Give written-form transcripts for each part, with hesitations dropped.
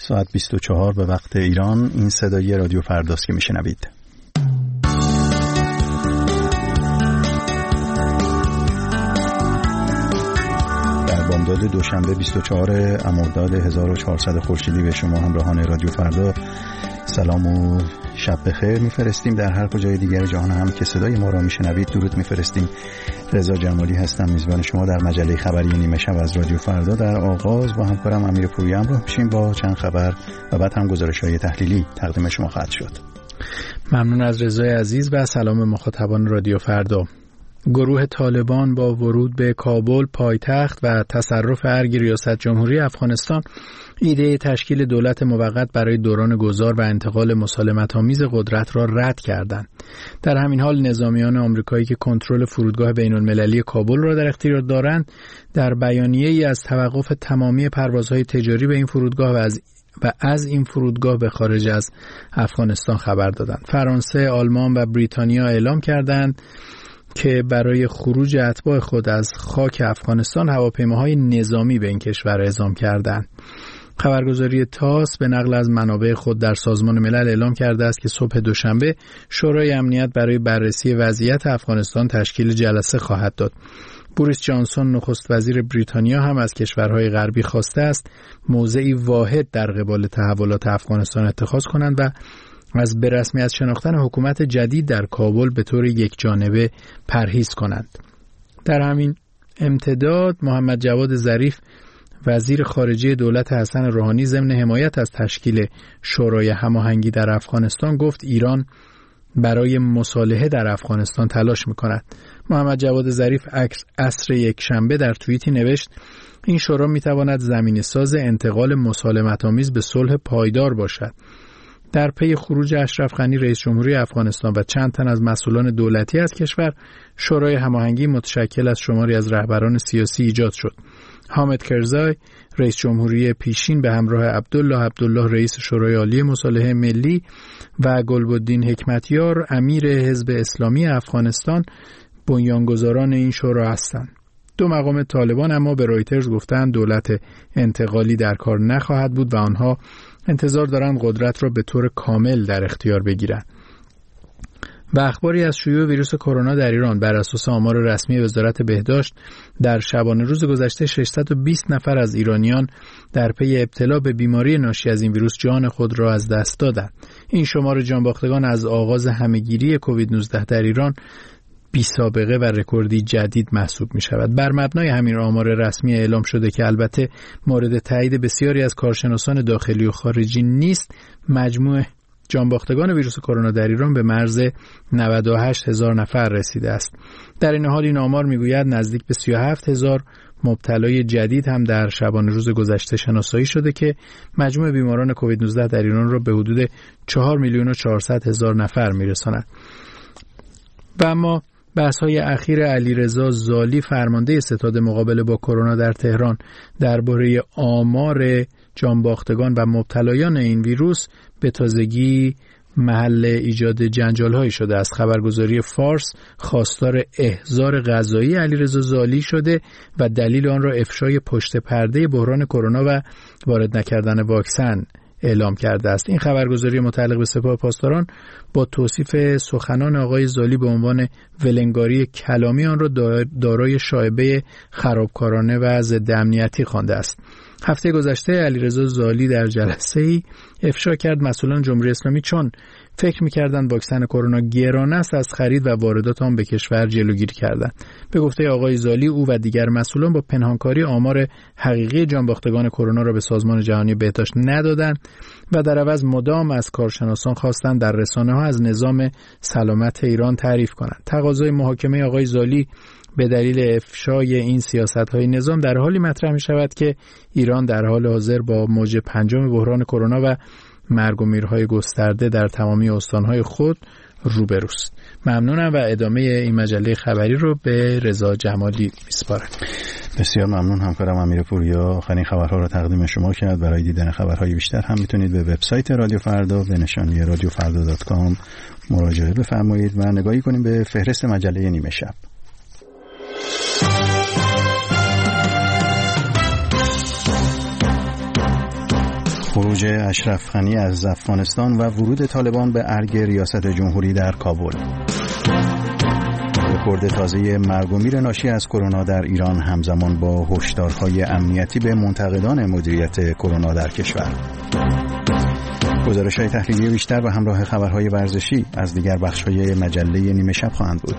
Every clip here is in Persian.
ساعت 24 به وقت ایران. این صدای رادیو فرداست که میشنوید. در بامداد دوشنبه 24 مرداد 1400 خورشیدی به شما همراهان رادیو فردا سلام و شب بخیر میفرستیم. در هر کجای دیگر جهان هم که صدای ما را میشنوید درود میفرستیم. رضا جمالی هستم، میزبان شما در مجله خبری نیمه شب از رادیو فردا. در آغاز با همکارم امیر پوری همراه میشیم با چند خبر و بعد هم گزارش‌های تحلیلی تقدیم شما خواهد شد. ممنون از رضای عزیز و سلام مخاطبان رادیو فردا. گروه طالبان با ورود به کابل پایتخت و تصرف ارگ ریاست جمهوری افغانستان ایده تشکیل دولت موقت برای دوران گذار و انتقال مسالمت‌آمیز قدرت را رد کردند. در همین حال نظامیان آمریکایی که کنترل فرودگاه بین‌المللی کابل را در اختیار دارند در بیانیه‌ای از توقف تمامی پروازهای تجاری به این فرودگاه و از این فرودگاه به خارج از افغانستان خبر دادند. فرانسه، آلمان و بریتانیا اعلام کردند که برای خروج اتباع خود از خاک افغانستان هواپیماهای نظامی به این کشور اعزام کردند. خبرگزاری تاس به نقل از منابع خود در سازمان ملل اعلام کرده است که صبح دوشنبه شورای امنیت برای بررسی وضعیت افغانستان تشکیل جلسه خواهد داد. بوریس جانسون نخست وزیر بریتانیا هم از کشورهای غربی خواسته است موضعی واحد در قبال تحولات افغانستان اتخاذ کنند و از به رسمیت شناختن حکومت جدید در کابل به طور یکجانبه پرهیز کنند. در همین امتداد محمد جواد ظریف وزیر خارجه دولت حسن روحانی ضمن حمایت از تشکیل شورای هماهنگی در افغانستان گفت ایران برای مصالحه در افغانستان تلاش می‌کند. محمد جواد ظریف عصر یکشنبه در توییتی نوشت این شورا می‌تواند زمینه‌ساز انتقال مسالمت‌آمیز به صلح پایدار باشد. در پی خروج اشرف غنی رئیس جمهوری افغانستان و چند تن از مسئولان دولتی از کشور، شورای هماهنگی متشکل از شماری از رهبران سیاسی ایجاد شد. حامد کرزای رئیس جمهوری پیشین به همراه عبدالله رئیس شورای عالی مصالحه ملی و گلبدین حکمتیار امیر حزب اسلامی افغانستان بنیانگذاران این شورا هستند. دو مقام طالبان اما به رویترز گفتند دولت انتقالی در کار نخواهد بود و آنها انتظار دارند قدرت را به طور کامل در اختیار بگیرند. و اخباری از شیوع ویروس کرونا در ایران بر اساس آمار رسمی وزارت بهداشت در شبانه روز گذشته 620 نفر از ایرانیان در پی ابتلا به بیماری ناشی از این ویروس جان خود را از دست دادند. این شمار جانباختگان از آغاز همهگیری کووید 19 در ایران بی سابقه و رکوردی جدید محسوب می شود. بر مبنای همین آمار رسمی اعلام شده که البته مورد تایید بسیاری از کارشناسان داخلی و خارجی نیست، مجموع جانباختگان ویروس کرونا در ایران به مرز 98,000 نفر رسیده است. در این حال این آمار میگوید نزدیک به 37,000 مبتلای جدید هم در شبانه روز گذشته شناسایی شده که مجموع بیماران کووید 19 در ایران را به حدود 4,400,000 نفر میرساند. و اما بحث‌های اخیر علیرضا زالی فرمانده ستاد مقابله با کرونا در تهران درباره آمار جانباختگان و مبتلایان این ویروس به تازگی محل ایجاد جنجال‌هایی شده است. خبرگزاری فارس خواستار احضار قضایی علیرضا زالی شده و دلیل آن را افشای پشت پرده بحران کرونا و وارد نکردن واکسن اعلام کرده است. این خبرگزاری متعلق به سپاه پاسداران با توصیف سخنان آقای زالی به عنوان ولنگاری کلامی آن را دارای شایبه خرابکارانه و ضد امنیتی خوانده است. هفته گذشته علیرضا زالی در جلسه‌ای افشا کرد مسئولان جمهوری اسلامی چون فکر می‌کردند واکسن کرونا گران است از خرید و واردات آن به کشور جلوگیری کردند. به گفته آقای زالی او و دیگر مسئولان با پنهانکاری آمار حقیقی جانباختگان کرونا را به سازمان جهانی بهداشت ندادند و در عوض مدام از کارشناسان خواستند در رسانه‌ها از نظام سلامت ایران تعریف کنند. تقاضای محاکمه آقای زالی به دلیل افشای این سیاست‌های نظام در حالی مطرح می‌شود که ایران در حال حاضر با موج پنجم بحران کرونا و مرگ و میرهای گسترده در تمامی استان‌های خود روبروست. ممنونم و ادامه این مجله خبری رو به رضا جمالی میسپارم. بسیار ممنون همکارم امیر پوریا آخرین خبرها رو تقدیم شما کرد. برای دیدن خبرهای بیشتر هم میتونید به وبسایت رادیو فردا به نشانی radiofarda.com مراجعه بفرمایید و نگاهی کنیم به فهرست مجله نیمه شب. خروج اشرف غنی از افغانستان و ورود طالبان به ارگ ریاست جمهوری در کابل. رکورد تازه مرگ و میر ناشی از کرونا در ایران همزمان با هشدارهای امنیتی به منتقدان مدیریت کرونا در کشور. گزارش‌های تحلیلی بیشتر و همراه خبرهای ورزشی از دیگر بخش‌های مجله نیمه شب خواهند بود.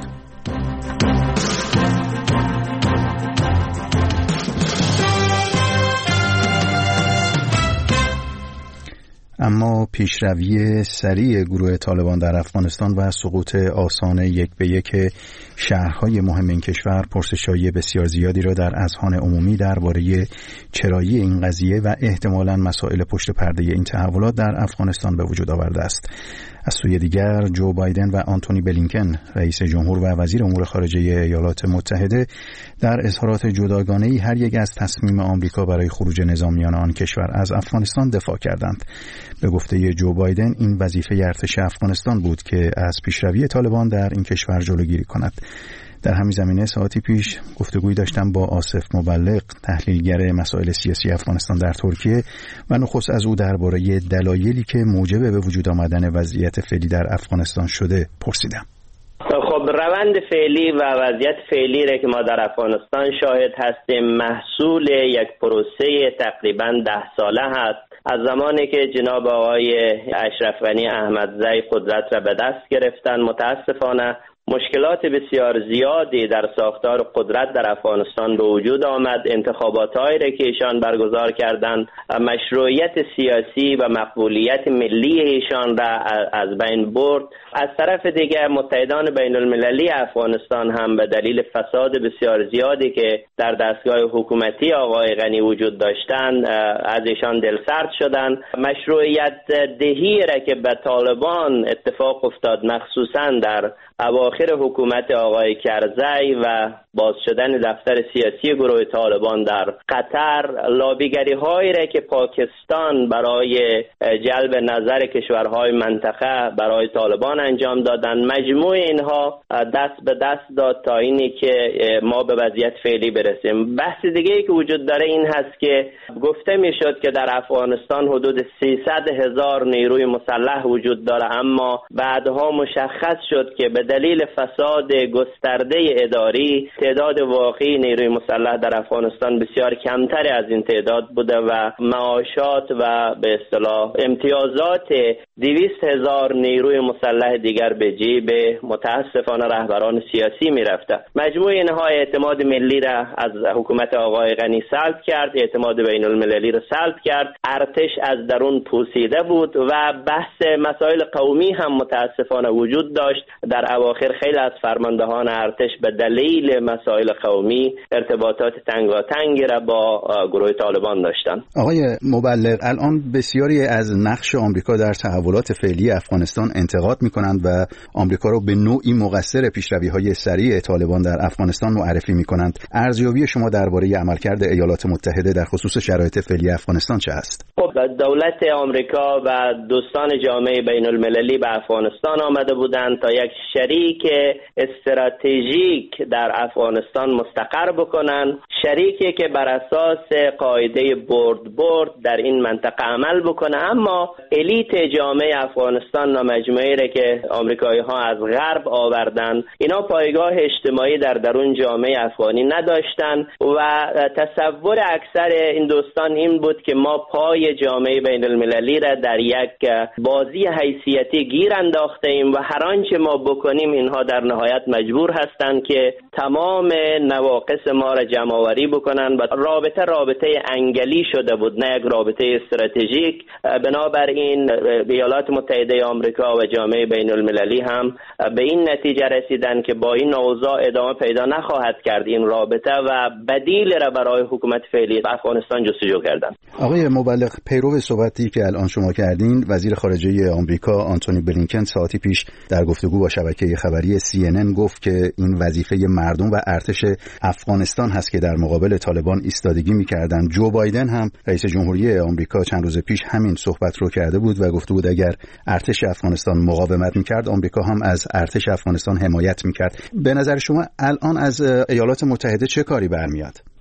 اما پیشروی سریع گروه طالبان در افغانستان و سقوط آسان یک به یک شهرهای مهم این کشور پرسش‌های بسیار زیادی را در اذهان عمومی درباره چرایی این قضیه و احتمالاً مسائل پشت پرده این تحولات در افغانستان به وجود آورده است. از سوی دیگر جو بایدن و آنتونی بلینکن رئیس جمهور و وزیر امور خارجه ایالات متحده در اظهارات جداگانه‌ای هر یک از تصمیم آمریکا برای خروج نظامیان آن کشور از افغانستان دفاع کردند. به گفته جو بایدن این وظیفه ارتش افغانستان بود که از پیشروی طالبان در این کشور جلوگیری کند. در همین زمینه ساعتی پیش گفتگویی داشتم با آصف مبلغ، تحلیلگر مسائل سیاسی افغانستان در ترکیه و نخست از او درباره دلایلی که موجب به وجود آمدن وضعیت فعلی در افغانستان شده پرسیدم. خب روند فعلی و وضعیت فعلی را که ما در افغانستان شاهد هستیم محصول یک پروسه تقریباً 10 ساله هست. از زمانی که جناب آقای اشرف غنی احمدزی قدرت را به دست گرفتن، متاسفانه مشکلات بسیار زیادی در ساختار قدرت در افغانستان به وجود آمد. انتخابات‌هایی را که ایشان برگزار کردند مشروعیت سیاسی و مقبولیت ملی ایشان را از بین برد. از طرف دیگر متحدان بین المللی افغانستان هم به دلیل فساد بسیار زیادی که در دستگاه حکومتی آقای غنی وجود داشتند از ایشان دلسرد شدند. مشروعیت دهی را که به طالبان اتفاق افتاد مخصوصاً در اواخر حکومت آقای کرزی و باز شدن دفتر سیاسی گروه طالبان در قطر، لابیگری هایی را که پاکستان برای جلب نظر کشورهای منطقه برای طالبان انجام دادن، مجموع اینها دست به دست داد تا اینی که ما به وضعیت فعلی برسیم. بحث دیگه ای که وجود داره این هست که گفته می شد که در افغانستان حدود 300,000 نیروی مسلح وجود داره، اما بعدها مشخص شد که به دلیل فساد گسترده اداری تعداد واقعی نیروی مسلح در افغانستان بسیار کمتر از این تعداد بوده و معاشات و به اصطلاح امتیازات 200,000 نیروی مسلح دیگر به جیب متاسفانه رهبران سیاسی می رفته. مجموع اینها اعتماد ملی را از حکومت آقای غنی سلب کرد، اعتماد بین المللی را سلب کرد، ارتش از درون پوسیده بود و بحث مسائل قومی هم متاسفانه وجود داشت. در اواخر خیلی از فرماندهان ارتش به دلیل مسائل قومی ارتباطات تنگاتنگی را با گروه طالبان داشتند. آقای مبلغ، الان بسیاری از نقش آمریکا در تحولات فعلی افغانستان انتقاد می‌کنند و آمریکا را به نوعی مقصر پیشروی‌های سریع طالبان در افغانستان معرفی می‌کنند. ارزیابی شما درباره عملکرد ایالات متحده در خصوص شرایط فعلی افغانستان چه است؟ دولت آمریکا و دوستان جامعه بین المللی به افغانستان آمده بودند تا یک شریک استراتژیک در افغانستان مستقر بکنن، شریکی که بر اساس قاعده برد در این منطقه عمل بکنه. اما الیت جامعه افغانستان و مجموعه‌ای را که آمریکایی ها از غرب آوردن، اینا پایگاه اجتماعی در درون جامعه افغانی نداشتن و تصور اکثر این دوستان این بود که ما پای جامعه بین المللی را در یک بازی حیثیتی گیر انداخته ایم و هر آنچه ما بکنیم اینها در نهایت مجبور هستند که تمام نواقص ما را جمع آوری بکنن و رابطه انگلی شده بود، نه یک رابطه استراتژیک. بنابراین ایالات متحده آمریکا و جامعه بین المللی هم به این نتیجه رسیدن که با این اوضاع ادامه پیدا نخواهد کرد این رابطه و بدیل را برای حکومت فعلی افغانستان جستجو کردن. آقای مبلغ، پیرو صحبتی که الان شما کردین، وزیر خارجه آمریکا آنتونی بلینکن ساعتی پیش در گفتگو با شبکه خبری CNN گفت که این وظیفه مردم و ارتش افغانستان هست که در مقابل طالبان ایستادگی می‌کردند. جو بایدن هم رئیس جمهوری آمریکا چند روز پیش همین صحبت رو کرده بود و گفته بود اگر ارتش افغانستان مقاومت می‌کرد، آمریکا هم از ارتش افغانستان حمایت می‌کرد. به نظر شما الان از ایالات متحده چه کاری برمیاد؟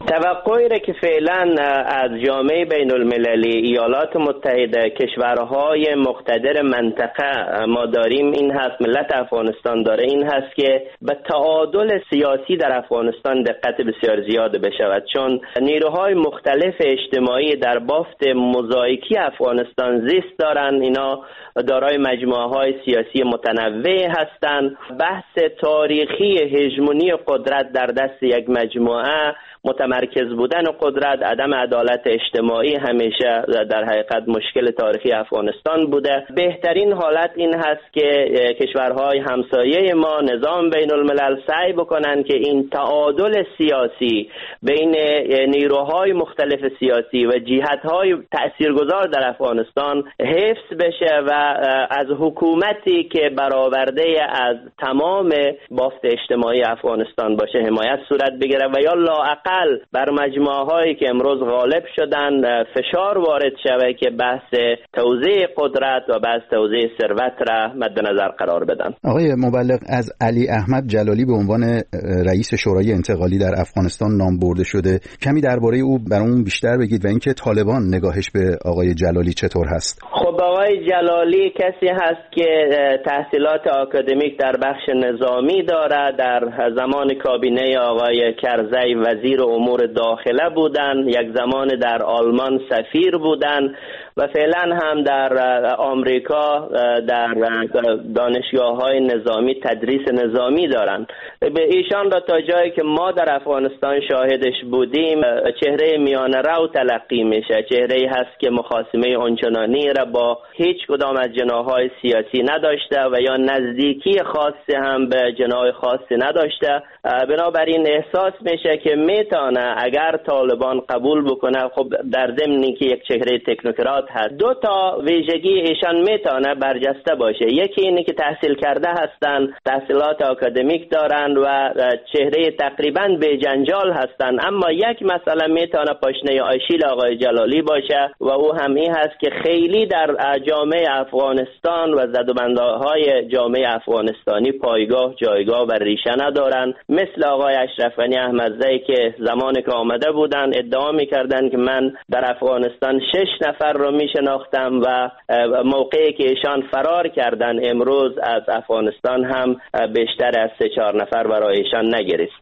توقعی را که فعلا از جامعه بین المللی، ایالات متحده، کشورهای مقتدر منطقه ما داریم این هست، ملت افغانستان داره این هست که به تعادل سیاسی در افغانستان دقت بسیار زیاد بشود، چون نیروهای مختلف اجتماعی در بافت موزاییکی افغانستان زیست دارند. اینا دارای مجموعه‌های سیاسی متنوع هستند. بحث تاریخی هژمونی قدرت در دست یک مجموعه، متمرکز بودن قدرت، عدم عدالت اجتماعی همیشه در حقیقت مشکل تاریخی افغانستان بوده. بهترین حالت این هست که کشورهای همسایه ما، نظام بین الملل سعی بکنن که این تعادل سیاسی بین نیروهای مختلف سیاسی و جهت‌های تاثیرگذار در افغانستان حفظ بشه و از حکومتی که برآورده از تمام بافت اجتماعی افغانستان باشه حمایت صورت بگیره و یا لااقل بر مجموعه‌هایی که امروز غالب شدن فشار وارد شود که بحث توزیع قدرت و بحث توزیع ثروت را مد نظر قرار بدن. آقای مبلغ، از علی احمد جلالی به عنوان رئیس شورای انتقالی در افغانستان نام برده شده. کمی درباره او برامون بیشتر بگید و اینکه طالبان نگاهش به آقای جلالی چطور هست؟ خب آقای جلالی کسی هست که تحصیلات آکادمیک در بخش نظامی دارد. در زمان کابینه آقای کرزی وزیر امور داخله بودن، یک زمان در آلمان سفیر بودن و فعلا هم در آمریکا در دانشگاه‌های نظامی تدریس نظامی دارن. به ایشان را تا جایی که ما در افغانستان شاهدش بودیم چهره میانه رو تلقی میشه، چهره‌ای هست که مخاصمه آنچنانی را با هیچ کدام از جناح‌های سیاسی نداشته و یا نزدیکی خاصی هم به جناح خاصی نداشته. بنابراین احساس میشه که میتونه اگر طالبان قبول بکنه، خب در ضمن که یک چهره تکنوکرات هست، دو تا ویژگی ایشان میتونه برجسته باشه. یکی اینه که تحصیل کرده هستن، تحصیلات آکادمیک دارن و چهره تقریبا به جنجال هستن، اما یک مسئله میتونه پاشنه آشیل آقای جلالی باشه و او هم این هست که خیلی در جامعه افغانستان و زدوبندهای جامعه افغانستانی پایگاه، جایگاه و ریشه ندارن. مثل آقای اشرف غنی احمدزی که زمانی که آمده بودن ادعا میکردن که من در افغانستان 6 نفر رو میشناختم و موقعی که ایشان فرار کردن امروز از افغانستان هم بیشتر از 3-4 نفر برای ایشان نگریست.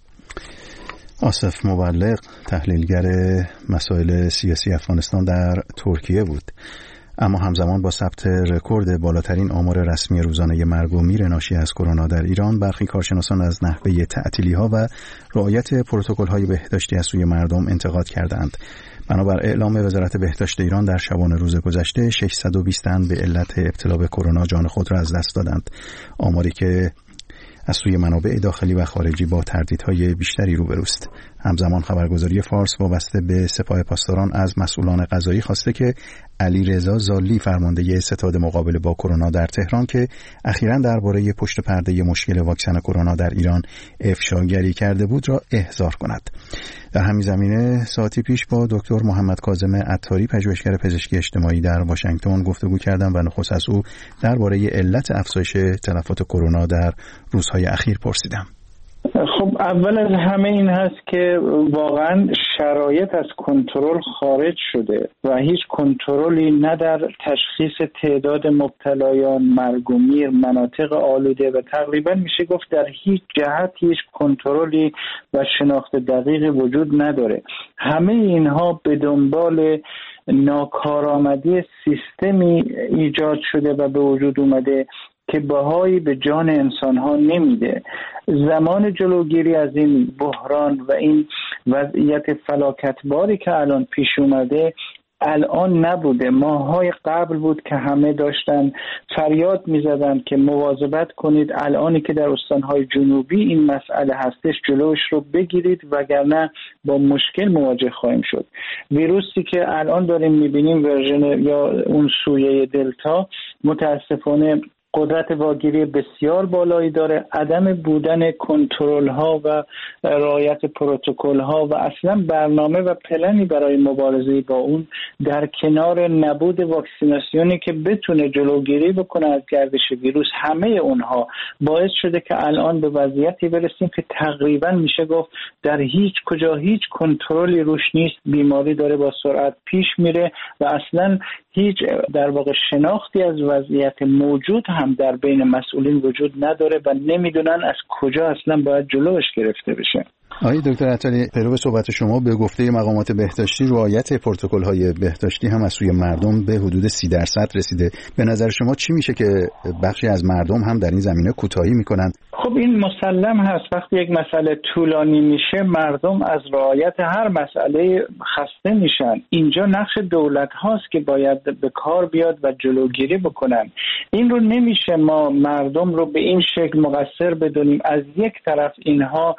آصف مبلغ، تحلیلگر مسائل سیاسی افغانستان در ترکیه بود. اما همزمان با ثبت رکورد بالاترین آمار رسمی روزانه مرگ و میر ناشی از کرونا در ایران، برخی کارشناسان از نحوه تعطیلی‌ها و رعایت پروتکل‌های بهداشتی از سوی مردم انتقاد کردند. بنابر اعلام وزارت بهداشت ایران در شبانه روز گذشته 620 تن به علت ابتلا به کرونا جان خود را از دست دادند. آماری که از سوی منابع داخلی و خارجی با تردیدهای بیشتری روبروست. همزمان خبرگزاری فارس وابسته به سپاه پاسداران از مسئولان قضایی خواسته که علیرضا زالی، فرمانده ستاد مقابله با کرونا در تهران که اخیراً درباره پشت پرده مشکل واکسن کرونا در ایران افشاگری کرده بود، را احضار کند. در همین زمینه ساعتی پیش با دکتر محمد کاظم عطاری، پژوهشگر پزشکی اجتماعی در واشنگتن گفتگو کردم و نخست از او درباره علت افزایش تلفات کرونا در روزهای اخیر پرسیدم. خب اول از همه این هست که واقعا شرایط از کنترل خارج شده و هیچ کنترلی نه در تشخیص تعداد مبتلایان، مرگ و میر، مناطق آلوده و تقریبا میشه گفت در هیچ جهت هیچ کنترلی و شناخت دقیق وجود نداره. همه اینها به دنبال ناکارآمدی سیستمی ایجاد شده و به وجود اومده که بهایی به جان انسان‌ها نمیده. زمان جلوگیری از این بحران و این وضعیت فلاکتباری که الان پیش اومده الان نبوده. ماه‌های قبل بود که همه داشتن فریاد می‌زدن که مواظبت کنید، الانی که در استان‌های جنوبی این مسئله هستش جلوش رو بگیرید وگرنه با مشکل مواجه خواهیم شد. ویروسی که الان داریم می‌بینیم ورژن یا اون سویه دلتا متاسفانه قدرت واگیری بسیار بالایی داره، عدم بودن کنترل ها و رعایت پروتکل ها و اصلا برنامه و پلنی برای مبارزه با اون در کنار نبود واکسیناسیونی که بتونه جلوگیری بکنه از گردش ویروس، همه اونها باعث شده که الان به وضعیتی برسیم که تقریبا میشه گفت در هیچ کجا هیچ کنترلی روش نیست. بیماری داره با سرعت پیش میره و اصلا هیچ در واقع شناختی از وضعیت موجود هم در بین مسئولین وجود نداره و نمیدونن از کجا اصلا باید جلوش گرفته بشه. آقای دکتر عطاری، پیرو صحبت شما به گفته مقامات بهداشتی رعایت پروتکل‌های بهداشتی هم از سوی مردم به حدود 30% رسیده. به نظر شما چی میشه که بخشی از مردم هم در این زمینه کوتاهی میکنن؟ خب این مسلم هست، وقتی یک مسئله طولانی میشه مردم از رعایت هر مسئله خسته میشن. اینجا نقش دولت هاست که باید به کار بیاد و جلوگیری بکنن. این رو نمیشه ما مردم رو به این شکل مقصر بدونیم. از یک طرف اینها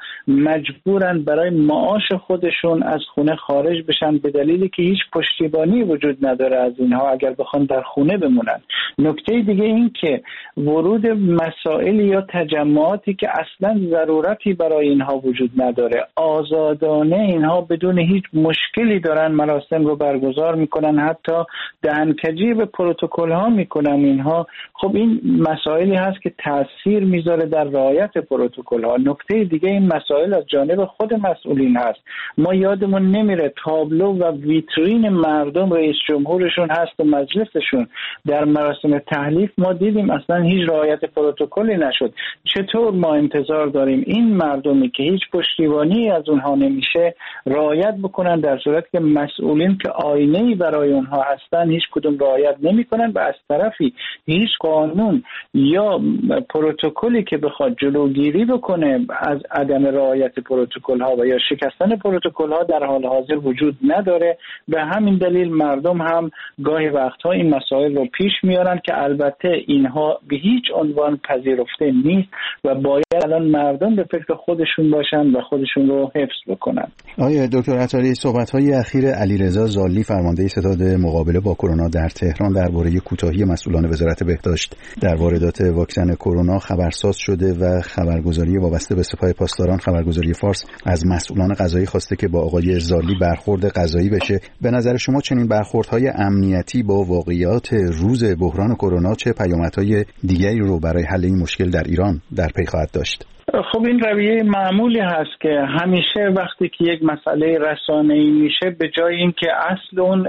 مجبورن برای معاش خودشون از خونه خارج بشن به دلیلی که هیچ پشتیبانی وجود نداره از اینها اگر بخوان در خونه بمونن. نکته دیگه این که ورود مسائل یا تجمعاتی که اصلا ضرورتی برای اینها وجود نداره، آزادانه اینها بدون هیچ مشکلی دارن مراسم رو برگزار میکنن، حتی دهنکجی به پروتکل ها میکنن اینها. خب این مسائلی هست که تاثیر میذاره در رعایت پروتکل ها. نکته دیگه این مسائل از جانب خود مسئولین هست. ما یادمون نمیره تابلو و ویترین مردم رئیس جمهورشون هست و مجلسشون در مراسم تحلیف ما دیدیم اصلا هیچ رعایت پروتکلی نشد. چطور ما انتظار داریم این مردمی که هیچ پشتیبانی از اونها نمیشه رعایت بکنن، در صورتی که مسئولین که آینه‌ای برای اونها هستن هیچ کدوم رعایت نمیکنن و از طرفی هیچ قانون یا پروتکلی که بخواد جلوگیری بکنه از عدم رعایت پروتکل ها و یا شکستن پروتکل ها در حال حاضر وجود نداره. به همین دلیل مردم هم گاهی وقتها این مسائل رو پیش میارن که البته اینها به هیچ عنوان پذیرفته نیست و باید الان مردم به فکر خودشون باشن و خودشون رو حفظ بکنن. آقای دکتر عطاری، صحبت‌های اخیر علیرضا زالی فرمانده ستاد مقابله با کرونا در تهران درباره کوتاهی مسئولان وزارت بهداشت در واردات واکسن کرونا خبرساز شده و خبرگزاری وابسته به سپاه پاسداران خبرگزاری فارس از مسئولان قضایی خواسته که با آقای زالی برخورد قضایی بشه. به نظر شما چنین برخوردهای امنیتی با واقعیات روز بحران کرونا چه پیامدهای دیگری رو برای حل این مشکل در ایران در پی خواهد داشت؟ خب این رویه معمولی هست که همیشه وقتی که یک مسئله رسانه‌ای میشه به جای اینکه اصل اون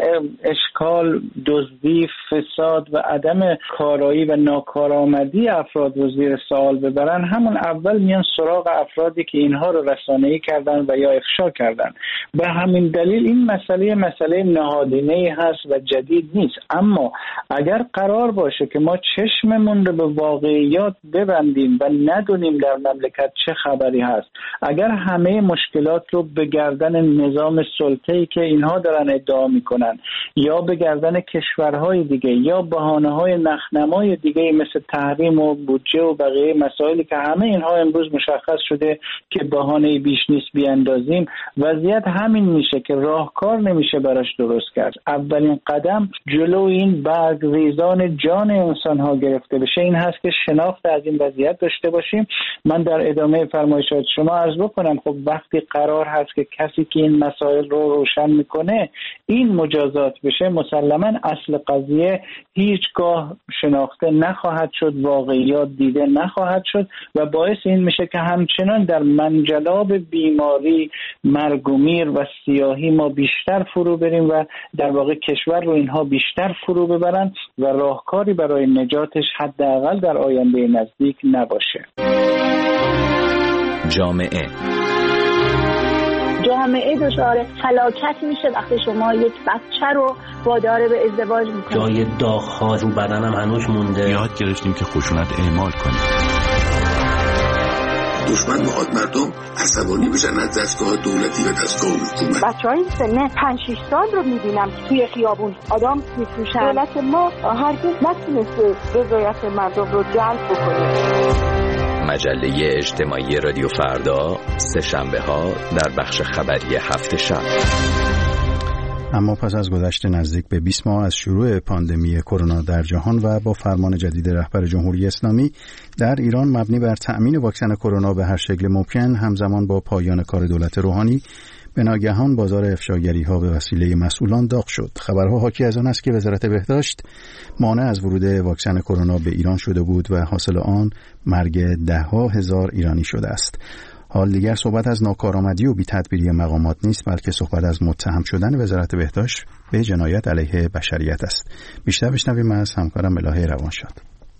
اشکال، دزدی، فساد و عدم کارایی و ناکارآمدی افراد رو زیر سوال ببرن، همون اول میان سراغ افرادی که اینها رو رسانه‌ای کردن و یا افشا کردن. به همین دلیل این مسئله نهادینه‌ای هست و جدید نیست. اما اگر قرار باشه که ما چشممون رو به واقعیات ببندیم و ندونیم در مملکت چه خبری هست، اگر همه مشکلات رو به گردن نظام سلطه‌ای که اینها دارن ادعا میکنن یا به گردن کشورهای دیگه یا بهانه‌های نخنمای دیگه مثل تحریم و بودجه و بقیه مسائلی که همه اینها امروز مشخص شده که بهانه بیش نیست بیاندازیم، وضعیت همین میشه که راهکار نمیشه براش درست کرد. اولین قدم جلو این برگریزان جان انسان‌ها گرفته بشه این هست که شناخت از این وضعیت داشته باشیم. من در ادامه فرمایشات شما عرض بکنم خب وقتی قرار هست که کسی که این مسائل رو روشن میکنه این مجازات بشه، مسلماً اصل قضیه هیچگاه شناخته نخواهد شد، واقعیات دیده نخواهد شد و باعث این میشه که همچنان در منجلاب بیماری، مرگ و میر و سیاهی ما بیشتر فرو بریم و در واقع کشور رو اینها بیشتر فرو ببرن و راهکاری برای نجاتش حداقل در آینده نزدیک نباشه. جامعه دچار فلاکت میشه وقتی شما یک بچه رو وادار به ازدواج میکنید. جای داغ‌ها رو بدنم هنوز مونده. یاد گرفتیم که خشونت اعمال کنیم. دشمن میخواد مردم عصبانی بشن از دستگاه دولتی و دستگاه حکومت. بچه‌های سن 5-6 سال رو میبینم توی خیابون آدم میفروشن. دولت ما هرگز نتونسته رضایت مردم رو جلب بکنه. مجله اجتماعی رادیو فردا سه شنبه ها در بخش خبری هفت شب. اما پس از گذشت نزدیک به 20 ماه از شروع پاندمی کرونا در جهان و با فرمان جدید رهبر جمهوری اسلامی در ایران مبنی بر تأمین واکسن کرونا به هر شکل ممکن، همزمان با پایان کار دولت روحانی، به ناگهان بازار افشاگری‌ها به وسیله مسئولان داغ شد. خبرها حاکی از آن است که وزارت بهداشت مانع از ورود واکسن کرونا به ایران شده بود و حاصل آن مرگ ده‌ها هزار ایرانی شده است. حال دیگر صحبت از ناکارآمدی و بی‌تدبیری مقامات نیست، بلکه صحبت از متهم شدن وزارت بهداشت به جنایت علیه بشریت است. بیشتر بشنویم از همکارم ملاحه روانشاد.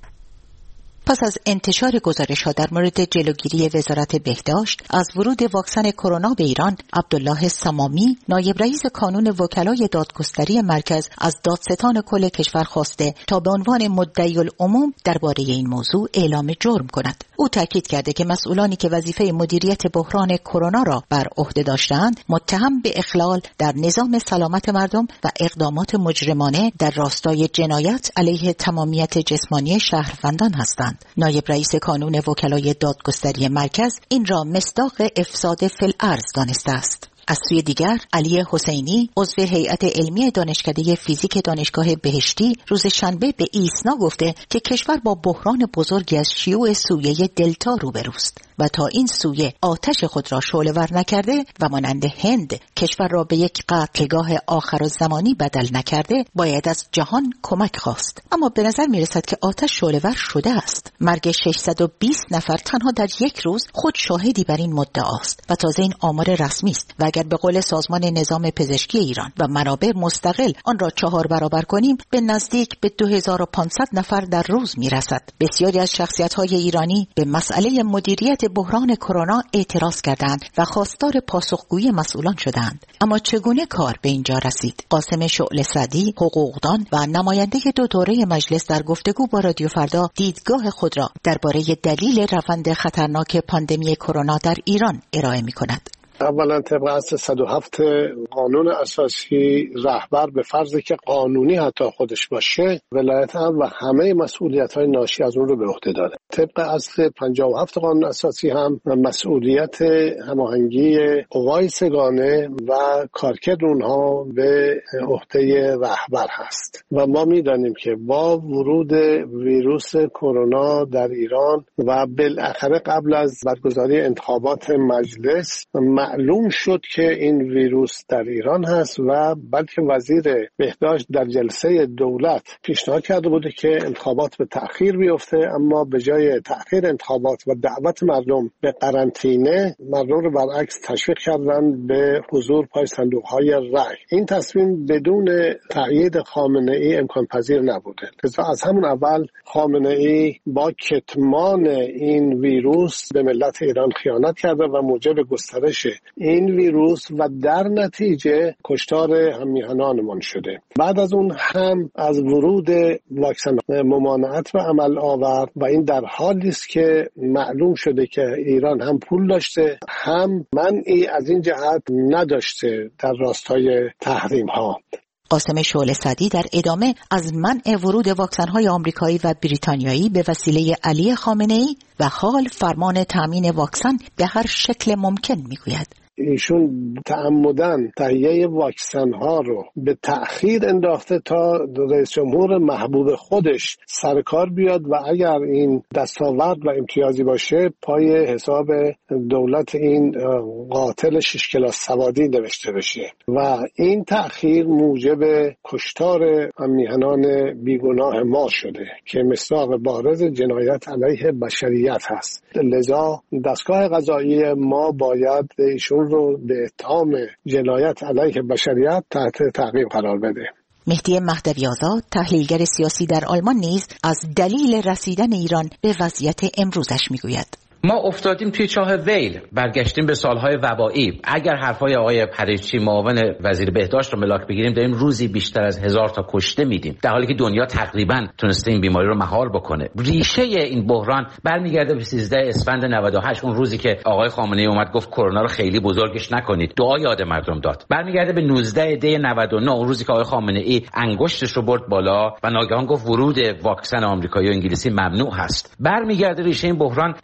پس از انتشار گزارش‌ها در مورد جلوگیری وزارت بهداشت از ورود واکسن کرونا به ایران، عبدالله سمامی، نایب رئیس کانون وکلای دادگستری مرکز، از دادستان کل کشور خواسته تا به عنوان مدعی العموم درباره این موضوع اعلام جرم کند. او تاکید کرده که مسئولانی که وظیفه مدیریت بحران کرونا را بر عهده داشتند، متهم به اخلال در نظام سلامت مردم و اقدامات مجرمانه در راستای جنایت علیه تمامیت جسمانی شهروندان هستند. نایب رئیس کانون وکلای دادگستری مرکز این را مصداق افساد فی الارض دانسته است. از سوی دیگر، علی حسینی، عضو هیئت علمی دانشکده فیزیک دانشگاه بهشتی، روز شنبه به ایسنا گفته که کشور با بحران بزرگی از شیوع سویه دلتا روبروست و تا این سویه آتش خود را شعله‌ور نکرده و مانند هند کشور را به یک قتلگاه آخرالزمانی بدل نکرده، باید از جهان کمک خواست. اما به نظر میرسد که آتش شعله‌ور شده است. مرگ 620 نفر تنها در یک روز خود شاهدی بر این مدعاست و تازه این آمار رسمی است و اگر به قول سازمان نظام پزشکی ایران و منابع مستقل آن را 4 برابر کنیم، به نزدیک به 2500 نفر در روز میرسد. بسیاری از شخصیت‌های ایرانی به مسئله مدیریت بحران کرونا اعتراض کردند و خواستار پاسخگویی مسئولان شدند. اما چگونه کار به اینجا رسید؟ قاسم شعله سعدی، حقوقدان و نماینده 2 دوره مجلس در گفتگو با رادیو فردا دیدگاه خود را درباره دلیل روند خطرناک پاندمی کرونا در ایران ارائه می‌کند. اولا طبق اصل 107 قانون اساسی، رهبر به فرضی که قانونی حتی خودش باشه، ولایت امر و همه مسئولیت‌های ناشی از اون رو به عهده داره. طبق اصل 57 قانون اساسی هم مسئولیت هماهنگی قوای سگانه و کارکرد اونها به عهده رهبر هست و ما می‌دانیم که با ورود ویروس کرونا در ایران و بالاخره قبل از برگزاری انتخابات مجلس معلوم شد که این ویروس در ایران هست و بلکه وزیر بهداشت در جلسه دولت پیشنهاد کرده بوده که انتخابات به تأخیر بیفته، اما به جای تأخیر انتخابات و دعوت مردم به قرنطینه، مردم رو برعکس تشویق کردن به حضور پای صندوق‌های رای. این تصمیم بدون تأیید خامنه‌ای امکان پذیر نبوده. لذا از همون اول خامنه‌ای با کتمان این ویروس به ملت ایران خیانت کرده و موجب گسترش این ویروس و در نتیجه کشتار هم‌میهنانمان شده. بعد از اون هم از ورود واکسن ممانعت به عمل آورد و این در حالی است که معلوم شده که ایران هم پول داشته هم منعی از این جهت نداشته در راستای تحریم ها. قاسم شعله سعدی در ادامه از منع ورود واکسن‌های آمریکایی و بریتانیایی به وسیله علی خامنه‌ای و حال فرمان تامین واکسن به هر شکل ممکن میگوید. ایشون تعمدن تهیه واکسن ها رو به تأخیر انداخته تا رئیس جمهور محبوب خودش سر کار بیاد و اگر این دستاورد و امتیازی باشه پای حساب دولت این قاتل 6 کلاس سوادی نوشته بشه و این تأخیر موجب کشتار میهنان بیگناه ما شده که مصداق بارز جنایت علیه بشریت هست. لذا دستگاه قضایی ما باید ایشون رو به اتهام جنایت علیه بشریت تحت تعقیب قرار بده. مهدی مهدوی آزاد، تحلیلگر سیاسی در آلمان، نیز از دلیل رسیدن ایران به وضعیت امروزش میگوید. ما افتادیم توی چاه ویل، برگشتیم به سالهای وبایی. اگر حرفای آقای پریچی معاون وزیر بهداشت رو ملاک بگیریم، داریم روزی بیشتر از 1000 تا کشته میدیم، در حالی که دنیا تقریبا تونسته این بیماری رو مهار بکنه. ریشه این بحران برمیگرده به 13 اسفند 98، اون روزی که آقای خامنه‌ای اومد گفت کرونا رو خیلی بزرگش نکنید، دعا یاد مردم داد. برمیگرده به 19 دی 99، اون روزی که آقای خامنه‌ای انگشتش رو برد بالا و ناگهان گفت ورود واکسن آمریکایی و انگلیسی ممنوع هست. برمیگرده ریشه این بحران به اینکه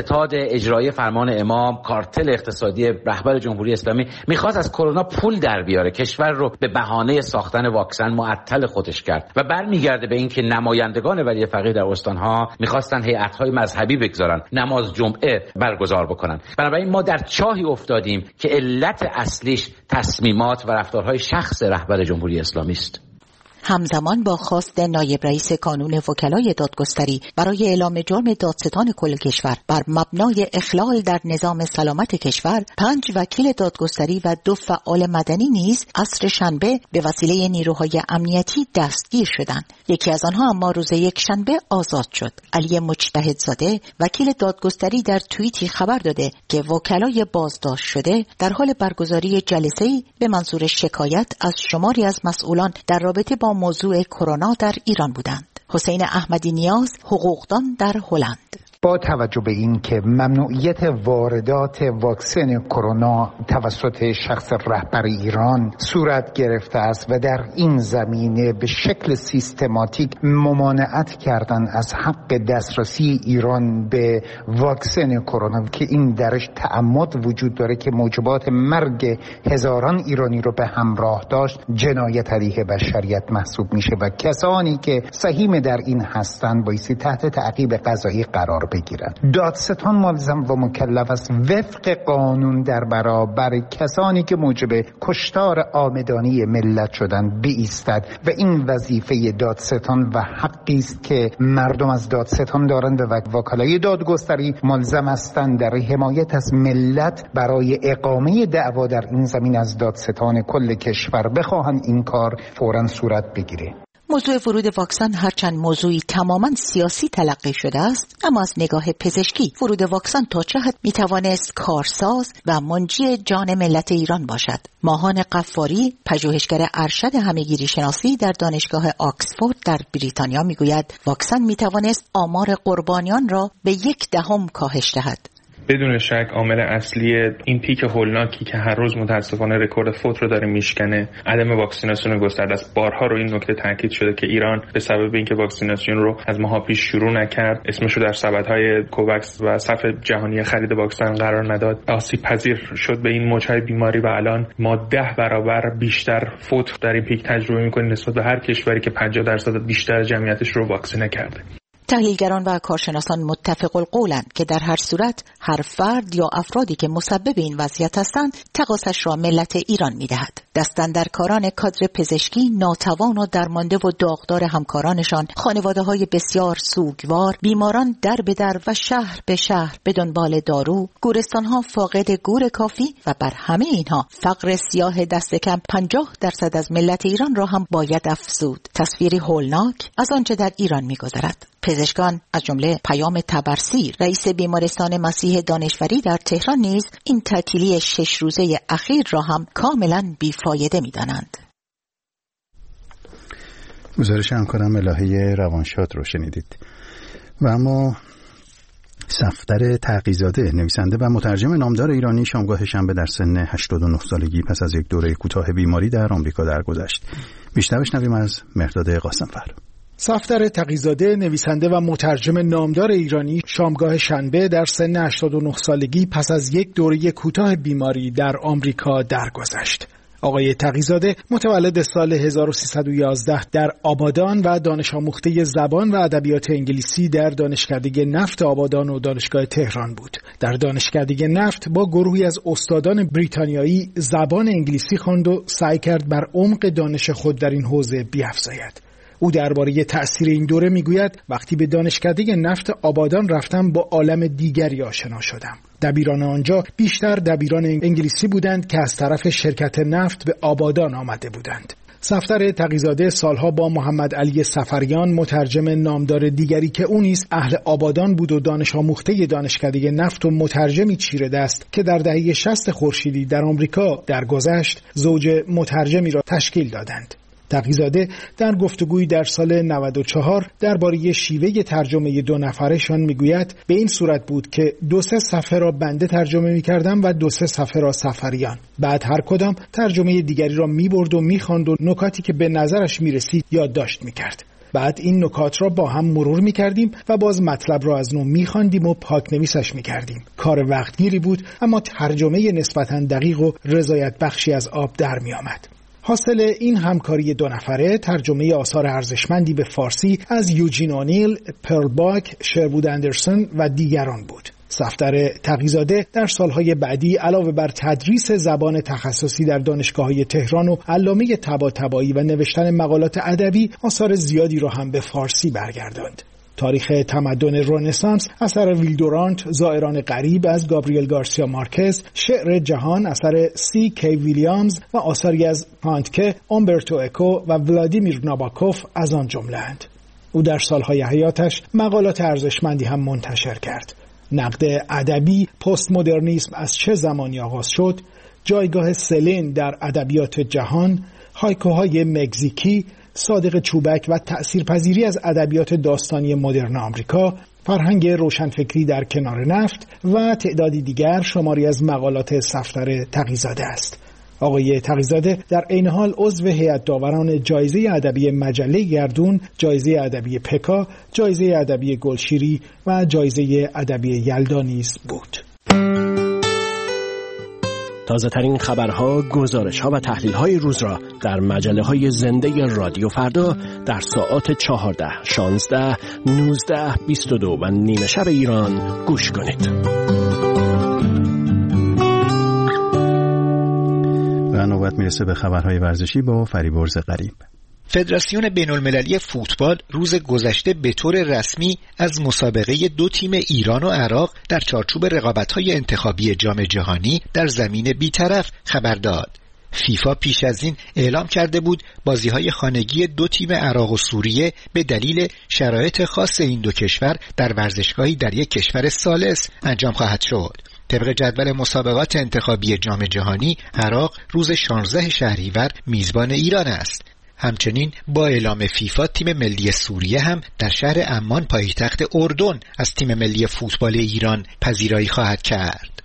ستاد اجرایی فرمان امام، کارتل اقتصادی رهبر جمهوری اسلامی میخواست از کرونا پول در بیاره، کشور رو به بهانه ساختن واکسن معطل خودش کرد و برمیگرده به اینکه نمایندگان ولی فقیه در استانها میخواستن هیئت‌های مذهبی بگذارن، نماز جمعه برگزار بکنن. بنابراین ما در چاهی افتادیم که علت اصلیش تصمیمات و رفتارهای شخص رهبر جمهوری اسلامی است. همزمان با خواست نایب رئیس کانون وکلای دادگستری برای اعلام جرم دادستان کل کشور بر مبنای اخلال در نظام سلامت کشور، 5 وکیل دادگستری و 2 فعال مدنی نیز عصر شنبه به وسیله نیروهای امنیتی دستگیر شدند. یکی از آنها اما روز یکشنبه آزاد شد. علی مجتهدزاده وکیل دادگستری در توییتی خبر داده که وکلای بازداشت شده در حال برگزاری جلسه‌ای به منظور شکایت از شماری از مسئولان در رابطه با موضوع کرونا در ایران بودند. حسین احمدی نیاز، حقوقدان در هلند. با توجه به این که ممنوعیت واردات واکسن کرونا توسط شخص رهبر ایران صورت گرفته است و در این زمینه به شکل سیستماتیک ممانعت کردن از حق دسترسی ایران به واکسن کرونا که این درش تعمد وجود داره که موجبات مرگ هزاران ایرانی رو به همراه داشت، جنایت علیه بشریت محسوب میشه و کسانی که سهیم در این هستند بایستی تحت تعقیب قضایی قرار بگیرند. دادستان ملزم و مکلف است وفق قانون در برابر کسانی که موجب کشتار عامدانی ملت شدند بایستد و این وظیفه دادستان و حقی است که مردم از دادستان دارند و وکلای دادگستری ملزم هستند در حمایت از ملت برای اقامه دعوا در این زمین از دادستان کل کشور بخواهند این کار فوراً صورت بگیره. موضوع ورود واکسن هرچند موضوعی تماما سیاسی تلقی شده است، اما از نگاه پزشکی ورود واکسن تا چه حد میتوانست کارساز و منجی جان ملت ایران باشد. ماهان قفاری، پژوهشگر ارشد همه‌گیری شناسی در دانشگاه آکسفورد در بریتانیا میگوید واکسن میتوانست آمار قربانیان را به 1/10 کاهش دهد. بدون شک عامل اصلی این پیک هولناکی که هر روز متاسفانه رکورد فوت رو داره میشکنه عدم واکسیناسیون گسترده است. بارها رو این نکته تاکید شده که ایران به سبب اینکه واکسیناسیون رو از ماها پیش شروع نکرد، اسمش رو در سبدهای کوواکس و صف جهانی خرید واکسن قرار نداد، آسیب پذیر شد به این موجهای بیماری و الان ما 10 برابر بیشتر فوت در این پیک تجربه میکنیم نسبت به هر کشوری که 50% بیشتر جمعیتش رو واکسینه کرده. تحلیلگران و کارشناسان متفق القولند که در هر صورت هر فرد یا افرادی که مسبب این وضعیت هستند تقاصش را ملت ایران می‌دهد. دستاندرکاران کادر پزشکی ناتوان و درمانده و داغدار همکارانشان، خانواده‌های بسیار سوگوار، بیماران در به در و شهر به شهر به دنبال دارو، گورستان‌ها فاقد گور کافی و بر همه اینها فقر سیاه دست کم 50% از ملت ایران را هم باید افزود. تصویری هولناک از آنچه در ایران می‌گذرد. پزشکان از جمله پیام تبرسی رئیس بیمارستان مسیح دانشوری در تهران نیز این تعطیلی 6 روزه اخیر را هم کاملا بیفایده می‌دانند. گزارش همکارم الهه روانشاد رو شنیدید. و اما صفدر تقی‌زاده، نویسنده و مترجم نامدار ایرانی، شامگاه شنبه در سن 89 سالگی پس از یک دوره کوتاه بیماری در آمریکا درگذشت. بیشتر بشنویم از مهرداد قاسم‌فر. صفدر تقی‌زاده، نویسنده و مترجم نامدار ایرانی، شامگاه شنبه در سن 89 سالگی پس از یک دوره کوتاه بیماری در آمریکا درگذشت. آقای تقی‌زاده متولد سال 1311 در آبادان و دانش آموخته زبان و ادبیات انگلیسی در دانشکدگی نفت آبادان و دانشگاه تهران بود. در دانشکدگی نفت با گروهی از استادان بریتانیایی زبان انگلیسی خواند و سعی کرد بر عمق دانش خود در این حوزه بیفزاید. او درباره تأثیر این دوره میگوید وقتی به دانشکده نفت آبادان رفتم با عالم دیگری آشنا شدم. دبیران آنجا بیشتر دبیران انگلیسی بودند که از طرف شرکت نفت به آبادان آمده بودند. صفدر تقی‌زاده سالها با محمد علی سفریان، مترجم نامدار دیگری که او نیز اهل آبادان بود و دانش آموخته دانشکده نفت و مترجمی چیره دست که در دهه 60 خورشیدی در آمریکا درگذشت، زوج مترجمی را تشکیل دادند. تقی‌زاده در گفتگویی در سال 94 درباره شیوه ترجمه 2 نفرشان میگوید به این صورت بود که 2-3 صفحه را بنده ترجمه میکردم و 2-3 صفحه را سفریان. بعد هر کدام ترجمه دیگری را میبرد و میخواند و نکاتی که به نظرش میرسید یادداشت میکرد. بعد این نکات را با هم مرور می‌کردیم و باز مطلب را از نو می‌خواندیم و پاک‌نویسش می‌کردیم. کار وقتگیری بود، اما ترجمه نسبتاً دقیق و رضایت بخشی از آب در می‌آمد. حاصل این همکاری 2 نفره ترجمه آثار ارزشمندی به فارسی از یوجین اونیل، پرل باک، شربود اندرسون و دیگران بود. صفدر تقی‌زاده در سالهای بعدی علاوه بر تدریس زبان تخصصی در دانشگاه‌های تهران و علامه طباطبایی و نوشتن مقالات ادبی، آثار زیادی را هم به فارسی برگرداند. تاریخ تمدن رنسانس اثر ویلدورانت، زائران غریب از گابریل گارسیا مارکز، شعر جهان اثر سی کی ویلیامز و آثاری از هاندکه، اومبرتو اکو و ولادیمیر ناباکوف از آن جمله‌اند. او در سالهای حیاتش مقالات ارزشمندی هم منتشر کرد. نقد ادبی پست مدرنیسم از چه زمانی آغاز شد، جایگاه سلین در ادبیات جهان، هایکوهای مکزیکی، صادق چوبک و تأثیرپذیری از ادبیات داستانی مدرن آمریکا، فرهنگ روشنفکری در کنار نفت و تعدادی دیگر شماری از مقالات صفدر تقی‌زاده است. آقای تقی‌زاده در عین حال عضو هیئت داوران جایزه ادبی مجله گردون، جایزه ادبی پکا، جایزه ادبی گلشیری و جایزه ادبی یلدا نیز بود. تازه ترین خبرها، گزارش‌ها و تحلیل‌های روز را در مجله‌های زنده رادیو فردا در ساعات 14, 16, 19, 22 و نیمه شب ایران گوش کنید. و نوبت میرسه به خبرهای ورزشی با فریبرز غریب. فدراسیون بین‌المللی فوتبال روز گذشته به طور رسمی از مسابقه 2 تیم ایران و عراق در چارچوب رقابت‌های انتخابی جام جهانی در زمین بی‌طرف خبر داد. فیفا پیش از این اعلام کرده بود بازی‌های خانگی 2 تیم عراق و سوریه به دلیل شرایط خاص این 2 کشور در ورزشگاهی در یک کشور ثالث انجام خواهد شد. طبق جدول مسابقات انتخابی جام جهانی، عراق روز 16 شهریور میزبان ایران است. همچنین با اعلام فیفا تیم ملی سوریه هم در شهر عمان پایتخت اردن از تیم ملی فوتبال ایران پذیرایی خواهد کرد.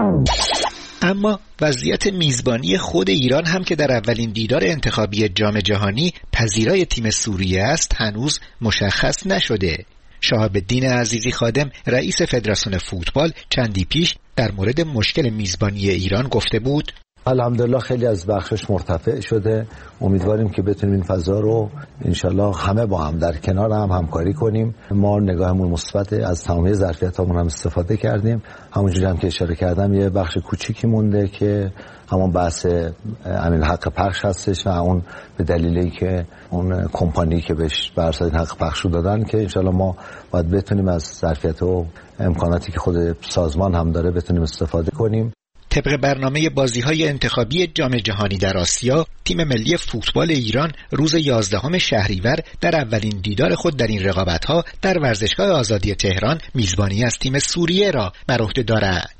اما وضعیت میزبانی خود ایران هم که در اولین دیدار انتخابی جام جهانی پذیرای تیم سوریه است هنوز مشخص نشده. شهاب الدین عزیزی خادم رئیس فدراسیون فوتبال چندی پیش در مورد مشکل میزبانی ایران گفته بود: الحمدلله خیلی از بخشش مرتفع شده. امیدواریم که بتونیم این فضا رو انشالله همه با هم در کنار هم همکاری کنیم. ما نگاهمون مثبته، از تمامی ظرفیتامون هم استفاده کردیم. همونجوری هم که اشاره کردم یه بخش کوچیکی مونده که همون بحث امین حق پخش هستش و اون به دلیلی که اون کمپانی که بهش برساید حق پخش رو دادن که انشالله ما باید بتونیم از ظرفیت و امکاناتی که خود سازمان هم داره بتونیم استفاده کنیم. طبق برنامه بازی‌های انتخابی جام جهانی در آسیا، تیم ملی فوتبال ایران روز 11 شهریور در اولین دیدار خود در این رقابت‌ها در ورزشگاه آزادی تهران میزبانی از تیم سوریه را بر عهده دارد.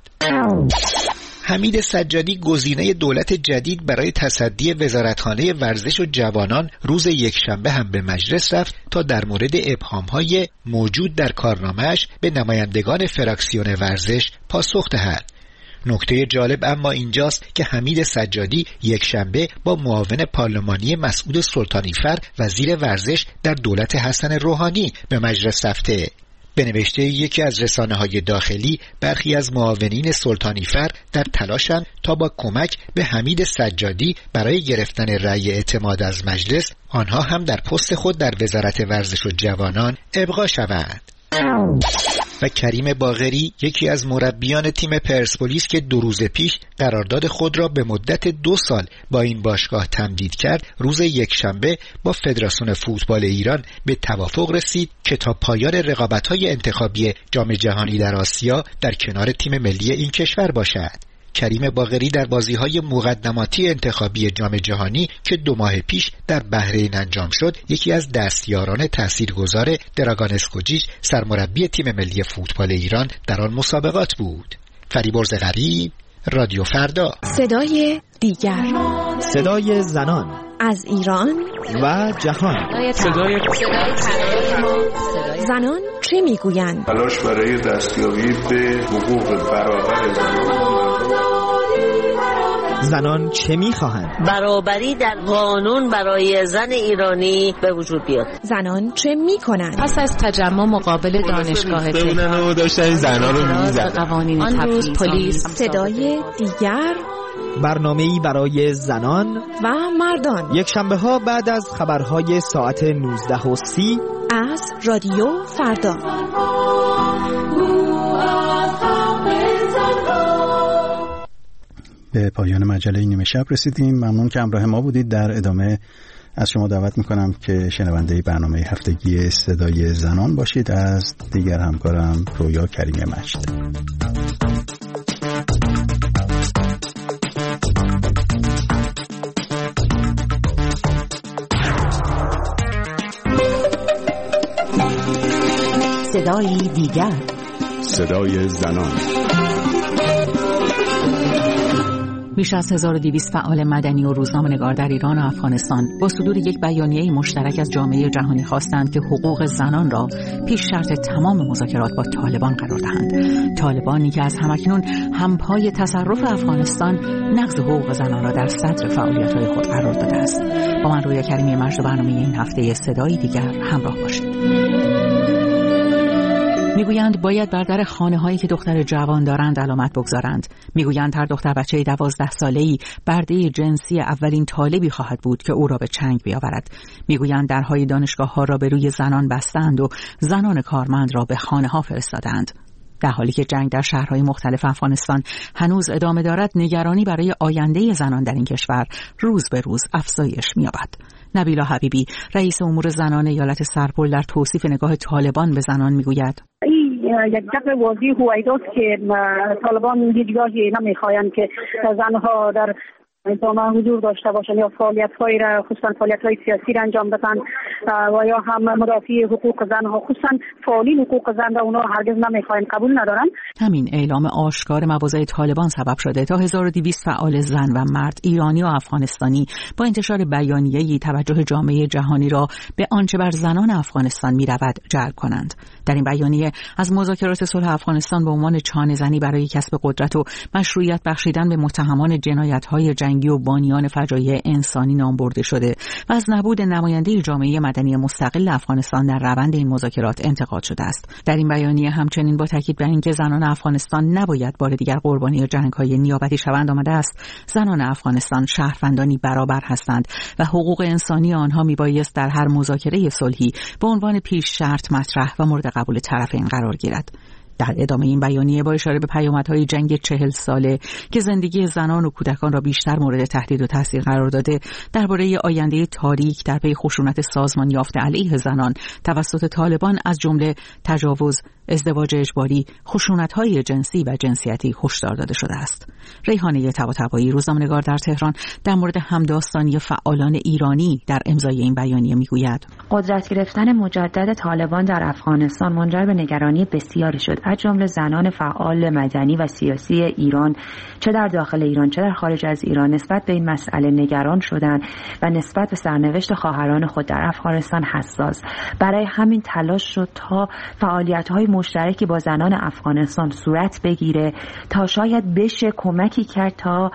حمید سجادی گزینه دولت جدید برای تصدی وزارتخانه ورزش و جوانان روز یکشنبه هم به مجلس رفت تا در مورد ابهام‌های موجود در کارنامه‌اش به نمایندگان فراکسیون ورزش پاسخ دهد. نکته جالب اما اینجاست که حمید سجادی یکشنبه با معاون پارلمانی مسعود سلطانیفر وزیر ورزش در دولت حسن روحانی به مجلس رفته. به نوشته یکی از رسانه‌های داخلی، برخی از معاونین سلطانیفر در تلاشند تا با کمک به حمید سجادی برای گرفتن رأی اعتماد از مجلس، آنها هم در پست خود در وزارت ورزش و جوانان ابقا شوند. و کریم باقری یکی از مربیان تیم پرسپولیس که 2 روز پیش قرارداد خود را به مدت 2 سال با این باشگاه تمدید کرد، روز یکشنبه با فدراسیون فوتبال ایران به توافق رسید که تا پایان رقابت‌های انتخابی جام جهانی در آسیا در کنار تیم ملی این کشور باشد. کریم باقری در بازی‌های مقدماتی انتخابی جام جهانی که 2 ماه پیش در بحرین انجام شد، یکی از دستیاران تاثیرگذار دراگان اسکوچیچ سرمربی تیم ملی فوتبال ایران در آن مسابقات بود. فریبرز غریب، رادیو فردا. صدای دیگر، صدای زنان از ایران و جهان. صدای زنان چه میگویند؟ تلاش برای دستیابی به حقوق برابر زنان. زنان چه میخواهند؟ برابری در قانون برای زن ایرانی به وجود بیاد. زنان چه میکنند؟ پس از تجمع مقابل دانشگاه تهران داشتن زنها رو می‌زدن. آن روز پلیس صدای دیگر، برنامه‌ای برای زنان و مردان، یک شنبه ها بعد از خبرهای ساعت 19:30 از رادیو فردا. به پایان مجله نیمه شب رسیدیم. ممنون که همراه ما بودید. در ادامه از شما دعوت میکنم که شنونده برنامه هفتگی صدای زنان باشید. از دیگر همکارم رویا کریمی مجد. صدای دیگر، صدای زنان. بیش از 1200 فعال مدنی و روزنامه‌نگار در ایران و افغانستان با صدور یک بیانیه مشترک از جامعه جهانی خواستند که حقوق زنان را پیش شرط تمام مذاکرات با طالبان قرار دهند. طالبانی که از همکنون همپای تصرف افغانستان نقض حقوق زنان را در صدر فعالیت‌های خود قرار داده است. با من رویا کریمی مجد برنامه این هفته صدای دیگر همراه باشید. میگویند باید بر در خانه‌هایی که دختر جوان دارند علامت بگذارند. میگویند هر دختر بچه 12 ساله‌ای برده جنسی اولین طالبی خواهد بود که او را به چنگ بیاورد. میگویند درهای دانشگاه‌ها را به روی زنان بستند و زنان کارمند را به خانه‌ها فرستادند. در حالی که جنگ در شهرهای مختلف افغانستان هنوز ادامه دارد، نگرانی برای آینده زنان در این کشور روز به روز افزایش می‌یابد. نبیلا حبیبی، رئیس امور زنان ایالت سرپل، در توصیف نگاه طالبان به زنان میگوید: یک جبر واضح هویداست که طالبان هیچگاهی نمیخواهند که زنها در جامعه حضور داشته باشند یا فعالیت‌هایی را، خصوصا فعالیت‌های سیاسی را انجام بدن و یا هم مدافع حقوق زنها، خصوصا فعالین حقوق زن را اونا هرگز نمیخواهند، قبول ندارن. همین اعلام آشکار مواضع طالبان سبب شده تا 1200 فعال زن و مرد ایرانی و افغانستانی با انتشار بیانیه‌ای توجه جامعه جهانی را به آنچه بر زنان افغانستان می‌رود جلب کنند. در این بیانیه از مذاکرات صلح افغانستان به عنوان چانه‌زنی برای کسب قدرت و مشروعیت بخشیدن به متهمان جنایت‌های جنگی و بانیان فجایع انسانی نام برده شده و از نبود نماینده جامعه مدنی مستقل افغانستان در روند این مذاکرات انتقاد شده است. در این بیانیه همچنین با تاکید بر اینکه زنان افغانستان نباید بار دیگر قربانی جنگ‌های نیابتی شوند آمده است: زنان افغانستان شهروندانی برابر هستند و حقوق انسانی آنها میبایست در هر مذاکره صلحی به عنوان پیش شرط مطرح و مورد قبول طرفین قرار گیرد. در ادامه این بیانیه با اشاره به پیامدهای جنگ 40 ساله که زندگی زنان و کودکان را بیشتر مورد تهدید و تاثیر قرار داده، درباره آینده تاریک در پی خشونت سازمان یافته علیه زنان توسط طالبان از جمله تجاوز، ازدواج اجباری، خشونت‌های جنسی و جنسیتی هشدار داده شده است. ریحانه طباطبایی، روزنامه‌نگار در تهران، در مورد همداستانی فعالان ایرانی در امضای این بیانیه میگوید: قدرت گرفتن مجدد طالبان در افغانستان منجر به نگرانی بسیاری شد، از جمله زنان فعال مدنی و سیاسی ایران، چه در داخل ایران چه در خارج از ایران، نسبت به این مسئله نگران شدند و نسبت به سرنوشت خواهران خود در افغانستان حساس. برای همین تلاش شد تا فعالیت‌های مشترکی با زنان افغانستان صورت بگیره تا شاید بشه کمکی کرد تا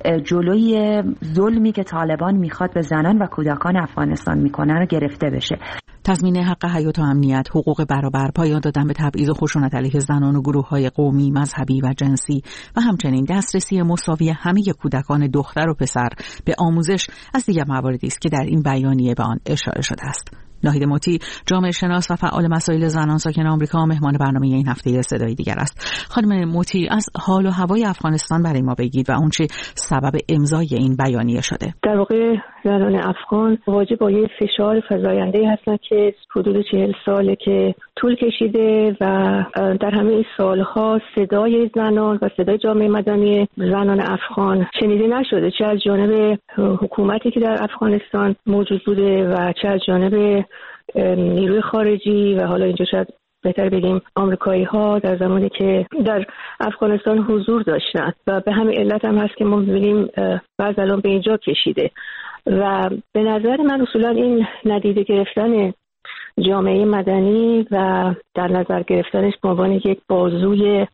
جلوی ظلمی که طالبان میخواد به زنان و کودکان افغانستان میکنن رو گرفته بشه. تضمین حق حیات و امنیت، حقوق برابر، پایان دادن به تبعیض و خشونت علیه زنان و گروه‌های قومی، مذهبی و جنسی و همچنین دسترسی مساوی همه کودکان دختر و پسر به آموزش از دیگر مواردی است که در این بیانیه به آن اشاره شده است. ناهید موتی، جامعه شناس و فعال مسائل زنان ساکن آمریکا، مهمان برنامه این هفته صدای دیگر است. خانم موتی، از حال و هوای افغانستان برای ما بگید و اون چه سبب امضای این بیانیه شده. در واقع زنان افغان مواجه با یه فشار فزاینده هستن که حدود 40 ساله که طول کشیده و در همه این سالها صدای زنان و صدای جامعه مدنی زنان افغان شنیده نشده، چه از جانب حکومتی که در افغانستان موجود بوده و چه از جانب نیروی خارجی و حالا اینجا شاید بهتر بگیم آمریکایی ها در زمانی که در افغانستان حضور داشتن و به همین علت هم هست که ما می‌بینیم بعض الان به اینجا کشیده و به نظر من اصولا این ندیده گرفتن جامعه مدنی و در نظر گرفتنش به عنوان یک بازوی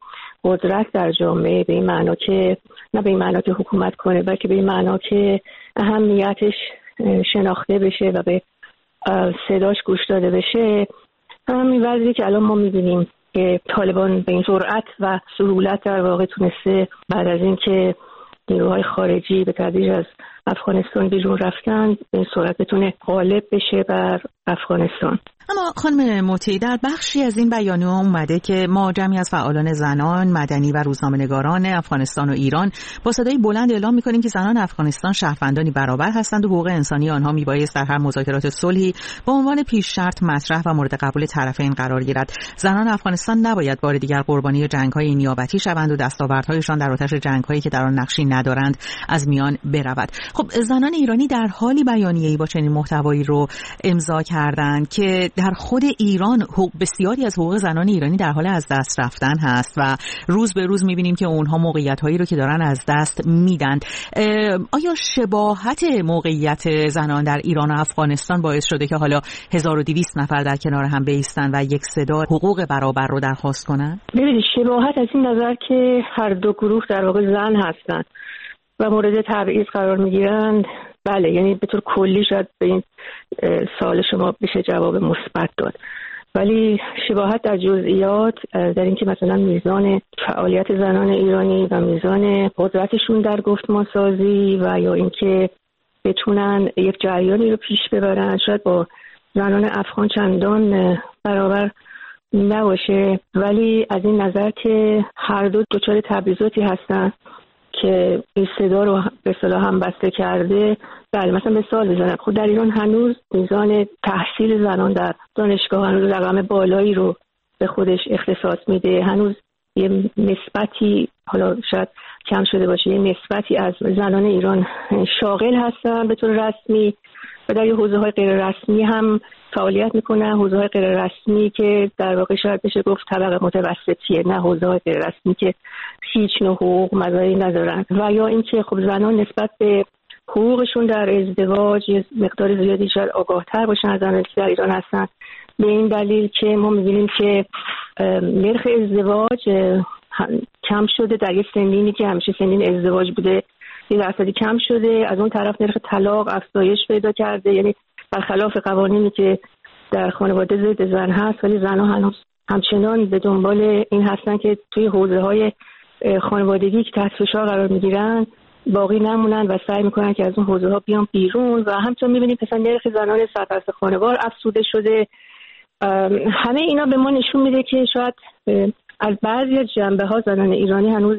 قدرت در جامعه، به این معنا که نه به این معنا که حکومت کنه، بلکه به این معنا که اهمیتش شناخته بشه و به صداش گوش داده بشه. همین وضعی که الان ما می‌بینیم که طالبان به این سرعت و سهولت در واقع تونسته بعد از اینکه نیروهای خارجی به تدریج از افغانستان بیرون رفتن به این سرعت بتونه غالب بشه بر افغانستان. اما خانم مطیعی، در بخشی از این بیانیه اومده که ما جمعی از فعالان زنان، مدنی و روزنامه‌نگاران افغانستان و ایران با صدای بلند اعلام می‌کنیم که زنان افغانستان شهروندانی برابر هستند و حقوق انسانی آنها میبایست در هر مذاکرات صلحی با عنوان پیش شرط مطرح و مورد قبول طرفین قرار گیرد. زنان افغانستان نباید بار دیگر قربانی جنگ‌های نیابتی شوند و دستاوردهایشان در آتش جنگ‌هایی که در آن نقشی ندارند از میان برود. خب زنان ایرانی در حالی بیانیه‌ای با چنین محتوایی رو امضا کردند که در خود ایران بسیاری از حقوق زنان ایرانی در حال از دست رفتن هست و روز به روز می‌بینیم که اونها موقعیت‌هایی رو که دارن از دست میدن. آیا شباهت موقعیت زنان در ایران و افغانستان باعث شده که حالا 1200 نفر در کنار هم بایستن و یک صدا حقوق برابر رو درخواست کنن؟ ببینید شباهت از این نظر که هر دو گروه در واقع زن هستند و مورد تبعیض قرار میگیرند، بله، یعنی به طور کلی شاید به این سوال شما بشه جواب مثبت داد، ولی شباهت در جزئیات در اینکه مثلا میزان فعالیت زنان ایرانی و میزان قدرتشون در گفتمان سازی و یا اینکه بتونن یک جریانی رو پیش ببرن شاید با زنان افغان چندان برابر نباشه، ولی از این نظر که هر دو دچار تبعیضاتی هستن که این صدا رو به اصطلاح هم بسته کرده. بله، مثلا مثال بزنم، خود در ایران هنوز میزان تحصیل زنان در دانشگاه هنوز رقم بالایی رو به خودش اختصاص میده، هنوز یه نسبتی، حالا شاید کم شده باشه، یه نسبتی از زنان ایران شاغل هستن به طور رسمی و در یه حوزه‌های غیر رسمی هم فعالیت میکنن، حوزه‌های غیر رسمی که در واقع شاید بشه گفت طبقه متوسطیه، نه حوزه‌های غیر رسمی که هیچ نوع حقوق مزایایی ندارن. و یا اینکه خب زنان نسبت به حقوقشون در ازدواج یه مقدار زیادی شاید آگاه‌تر باشن از زنانی که در ایران هستن، به این دلیل که ما می‌بینیم که نرخ ازدواج کم شده در یه سنینی که همیشه سنین ازدواج بوده، یه درصدی کم شده. از اون طرف نرخ طلاق افزایش پیدا کرده، یعنی برخلاف قوانینی که در خانواده ضد زن هست، ولی زن‌ها هنوز همچنان به دنبال این هستن که توی حوزه‌های خانوادگی که تحت فشار قرار می‌گیرن باقی نمونن و سعی می‌کنن که از اون حوزه‌ها بیان بیرون. و همچنین می‌بینیم مثلا نرخ زنان سرپرست خانوار افزوده شده. همه اینا به ما نشون میده که شاید از بعضی از جنبه‌ها زنان ایرانی هنوز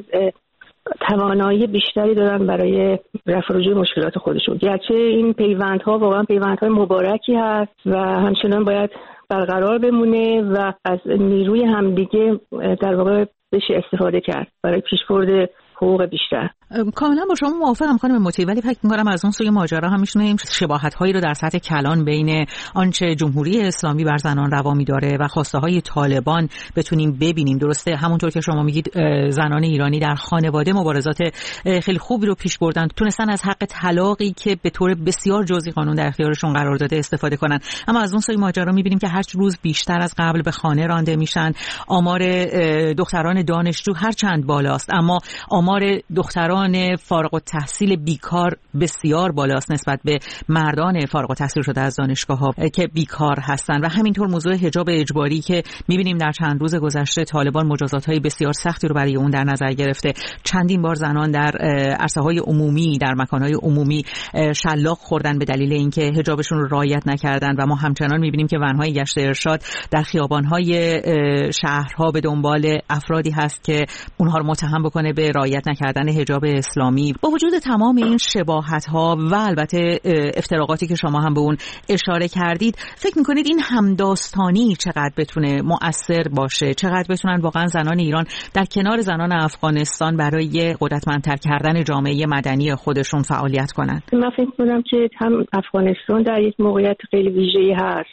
توانایی بیشتری دارن برای رفع و رجوع مشکلات خودشون، گرچه این پیوندها واقعا پیوندهای مبارکی هست و همچنان باید برقرار بمونه و از نیروی همدیگه در واقع بشه استفاده کرد برای پیشبرد حقوق بیشتر. کاملا با شما موافقم خانم مطیعی، ولی فکر می‌کنم از اون سوی ماجرا هم می‌شنویم شباهت‌هایی رو در سطح کلان بین آنچه جمهوری اسلامی بر زنان روا می‌داره و خواسته‌های طالبان بتونیم ببینیم. درسته همونطور که شما میگید زنان ایرانی در خانواده مبارزات خیلی خوبی رو پیش بردن، تونستن از حق طلاقی که به طور بسیار جزئی قانون در اختیارشون قرار داده استفاده کنن. اما از اون سوی ماجرا می‌بینیم که هر روز بیشتر از قبل به خانه رانده میشن. آمار دختران دانشجو هر چند بالاست، اما آمار دختران فارغ التحصیل بیکار بسیار بالاست نسبت به مردان فارغ التحصیل شده از دانشگاه‌ها که بیکار هستن. و همینطور موضوع حجاب اجباری که می‌بینیم در چند روز گذشته طالبان مجازات‌های بسیار سختی رو برای اون در نظر گرفته. چندین بار زنان در عرصه‌های عمومی، در مکان‌های عمومی شلاق خوردن به دلیل اینکه حجابشون رو رعایت نکردن و ما همچنان می‌بینیم که ون‌های گشت ارشاد در خیابان‌های شهرها به دنبال افرادی هست که اونها رو متهم بکنه به رعایت نکردن حجاب اسلامی. با وجود تمام این شباهت‌ها و البته افتراقاتی که شما هم به اون اشاره کردید، فکر می‌کنید این همداستانی چقدر بتونه مؤثر باشه؟ چقدر بتونن واقعا زنان ایران در کنار زنان افغانستان برای قدرتمندتر کردن جامعه مدنی خودشون فعالیت کنن؟ من فکر می‌کنم که هم افغانستان در یک موقعیت خیلی ویژه‌ای هست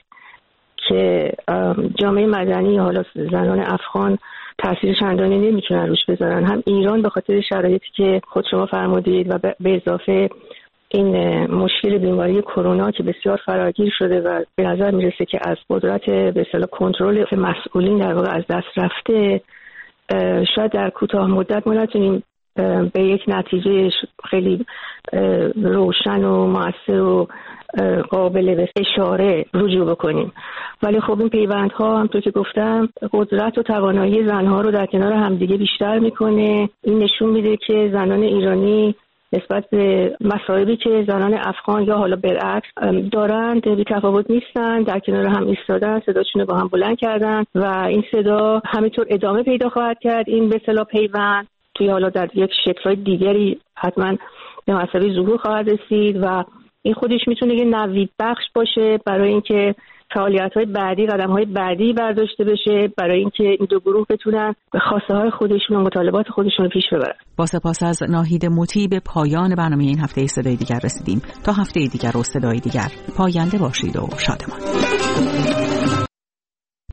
که جامعه مدنی، حالا زنان افغان تاثیر چندانی نمیتونن روش بذارن، هم ایران به خاطر شرایطی که خود شما فرمودید و به اضافه این مشکل بیماری کرونا که بسیار فراگیر شده و به نظر میرسه که از قدرت به اصطلاح کنترل مسئولین در واقع از دست رفته، شاید در کوتاه مدت ما نتونیم به یک نتیجه خیلی روشن و مؤثر و قابل به اشاره رجوع بکنیم، ولی خب این پیوندها همونطور که گفتم قدرت و توانایی زنها رو در کنار همدیگه بیشتر میکنه. این نشون میده که زنان ایرانی نسبت به مصائبی که زنان افغان یا حالا برعکس دارند بی تفاوت نیستن، در کنار هم ایستادن، صداشون رو با هم بلند کردن و این صدا همینطور ادامه پیدا خواهد کرد. این به اصطلاح پیوند توی حالا در یک شکل‌های دیگری حتما به مسابقه ظهور خواهد رسید و این خودش میتونه یه نوید بخش باشه برای اینکه فعالیت‌های بعدی، قدم‌های بعدی برداشته بشه برای اینکه این دو گروه بتونن به خواسته‌های خودشون و مطالبات خودشون رو پیش ببرن. با سپاس از ناهید مطیع به پایان برنامه این هفته صدای دیگر رسیدیم. تا هفته دیگر و صدای دیگر، پاینده باشید و شادمان.